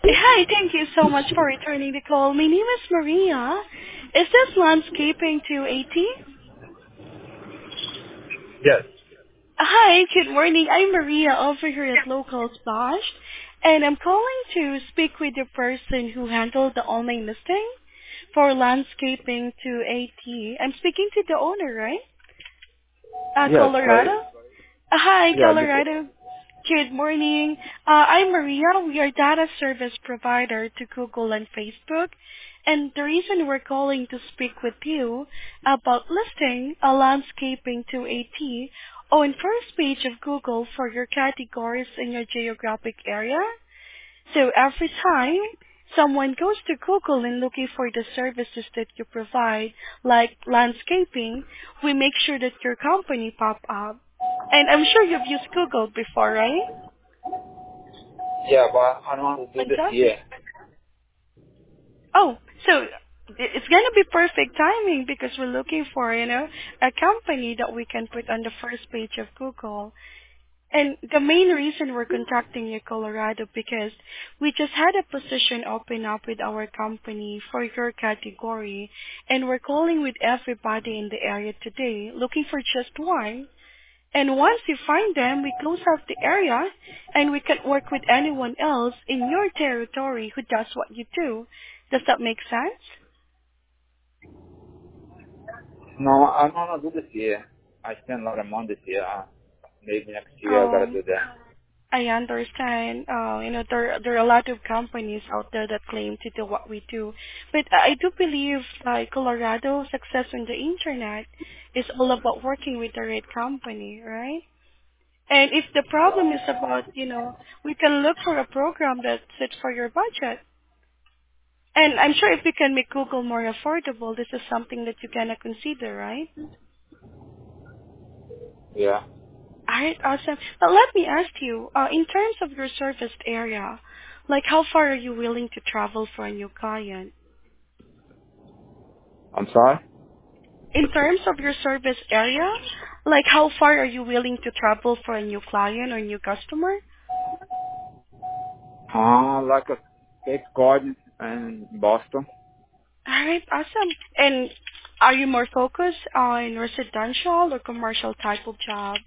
Hi, thank you so much for returning the call. My name is Maria. Is this Landscaping 280? Yes. Hi, good morning. I'm Maria over here at Local Splash, and I'm calling to speak with the person who handled the online listing for Landscaping 280. I'm speaking to the owner, right? Yes, right. Colorado? Hi, Yeah, this one. Colorado. Good morning. I'm Maria. We are data service provider to Google and Facebook. And the reason we're calling to speak with you about listing a landscaping 280 on first page of Google for your categories in your geographic area. So every time someone goes to Google and looking for the services that you provide, like landscaping, we make sure that your company pop up. And I'm sure you've used Google before, right? Yeah, but I don't want to do this Fantastic. here. Oh, so it's gonna be perfect timing because we're looking for, a company that we can put on the first page of Google. And the main reason we're contacting you, Colorado, because we just had a position open up with our company for your category, and we're calling with everybody in the area today, looking for just one. And once you find them, we close out the area, and we can work with anyone else in your territory who does what you do. Does that make sense? No, I don't want to do this here. I spend a lot of money this year. Maybe next year I gotta Um, do that. I understand. There are a lot of companies out there that claim to do what we do, but I do believe like Colorado success on the internet is all about working with the right company, right? And if the problem is about, we can look for a program that fits for your budget. And I'm sure if we can make Google more affordable, this is something that you can consider, right? Yeah. All right, awesome. But let me ask you, in terms of your serviced area, like how far are you willing to travel for a new client? I'm sorry? In terms of your service area, like how far are you willing to travel for a new client or new customer? Like a Cape Garden and Boston. All right, awesome. And are you more focused on residential or commercial type of job?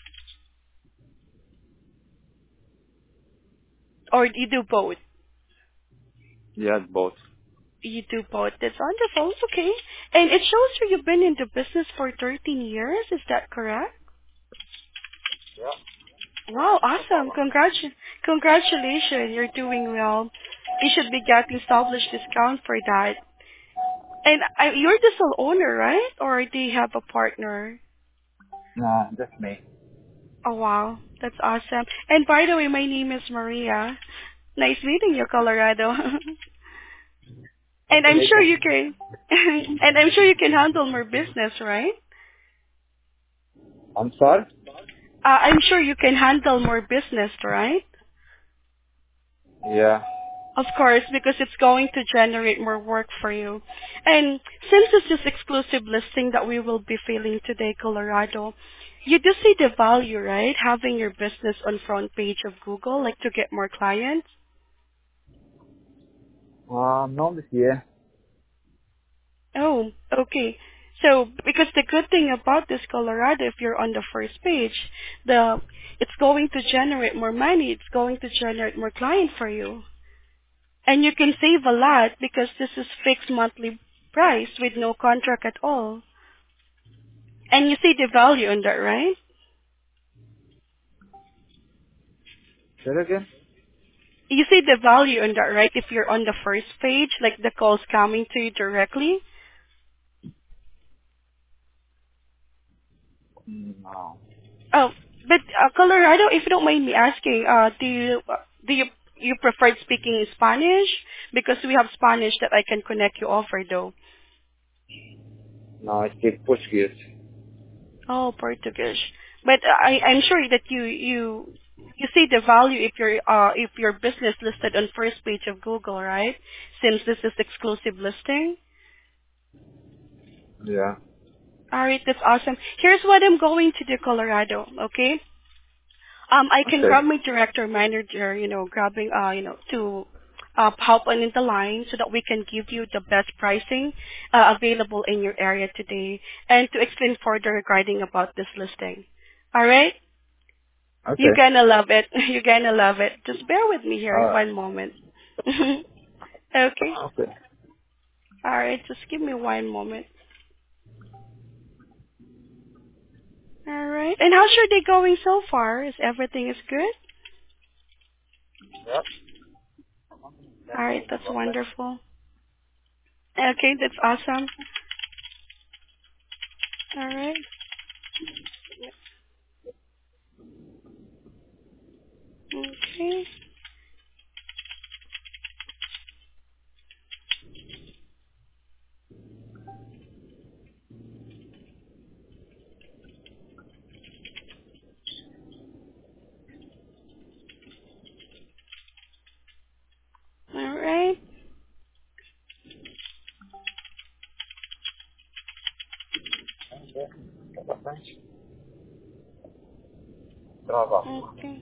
Or you do both? Yes, both. You do both. That's wonderful. Okay. And it shows you you've been in the business for 13 years. Is that correct? Yeah. Wow, So far, awesome. Congratulations. You're doing well. You should be getting established discount for that. And you're the sole owner, right? Or do you have a partner? no, just me. Oh, wow. That's awesome. And by the way, my name is Maria. Nice meeting you, Colorado. Nice And to I'm meet sure you. you can, and I'm sure you can handle more business, right? I'm sorry? I'm sure you can handle more business, right? Yeah. Of course, because it's going to generate more work for you. And since it's this exclusive listing that we will be filling today, Colorado, you do see the value, right? Having your business on front page of Google, like to get more clients. No, this year. Oh, okay. So, because the good thing about this Colorado, if you're on the first page, it's going to generate more money. It's going to generate more client for you. And you can save a lot because this is fixed monthly price with no contract at all. And you see the value in that, right? Say it again? You see the value in that, right? If you're on the first page, like the calls coming to you directly. No. Oh, but Colorado, if you don't mind me asking, do you prefer speaking Spanish? Because we have Spanish that I can connect you over though. No, I speak Portuguese. Oh, Portuguese. But I'm sure that you see the value if your business listed on first page of Google, right? Since this is exclusive listing. Yeah. All right, that's awesome. Here's what I'm going to do, Colorado. Okay. I can Okay. grab my director manager, grabbing, to hop on in the line so that we can give you the best pricing available in your area today and to explain further regarding about this listing. All right? You're Okay. gonna love it. You're gonna love it. Just bear with me All here right. one moment. Okay. Okay. All right. Just give me one moment. All right. And how's your day going so far? Is everything is good? Yep. All right. That's wonderful. Okay. That's awesome. All right. Okay. All right. Trava. Okay.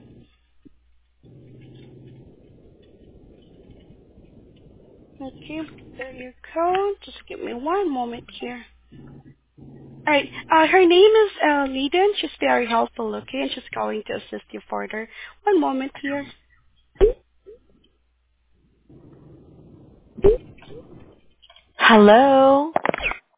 Okay. There you go. Just give me one moment here. All right. Her name is Liden. She's very helpful, okay? And she's going to assist you further. One moment here. Hello.